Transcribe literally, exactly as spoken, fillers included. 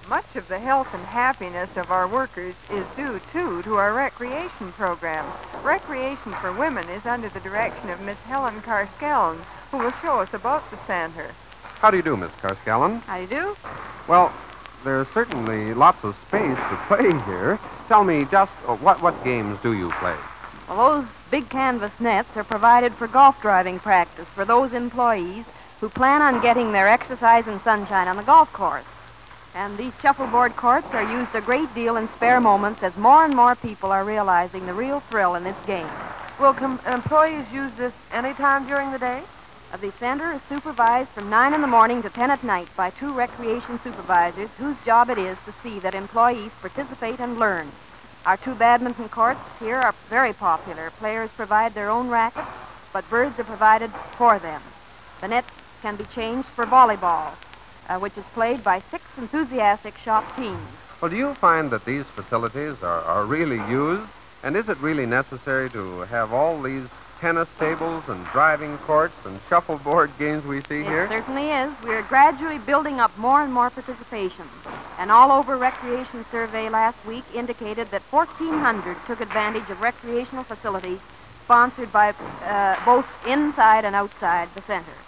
Much of the health and happiness of our workers is due, too, to our recreation program. Recreation for Women is under the direction of Miss Helen Carskellen, who will show us about the center. How do you do, Miss Carskellen? How do you do? Well, there's certainly lots of space to play here. Tell me just uh, what, what games do you play? Well, those big canvas nets are provided for golf driving practice for those employees who plan on getting their exercise and sunshine on the golf course. And these shuffleboard courts are used a great deal in spare moments as more and more people are realizing the real thrill in this game. Will com- employees use this any time during the day? Uh, the center is supervised from nine in the morning to ten at night by two recreation supervisors whose job it is to see that employees participate and learn. Our two badminton courts here are very popular. Players provide their own rackets, but birds are provided for them. The nets can be changed for volleyball, uh, which is played by six enthusiastic shop teams. Well, do you find that these facilities are, are really used? And is it really necessary to have all these tennis tables and driving courts and shuffleboard games we see It here? certainly is. We're gradually building up more and more participation. An all-over recreation survey last week indicated that fourteen hundred took advantage of recreational facilities sponsored by uh, both inside and outside the center.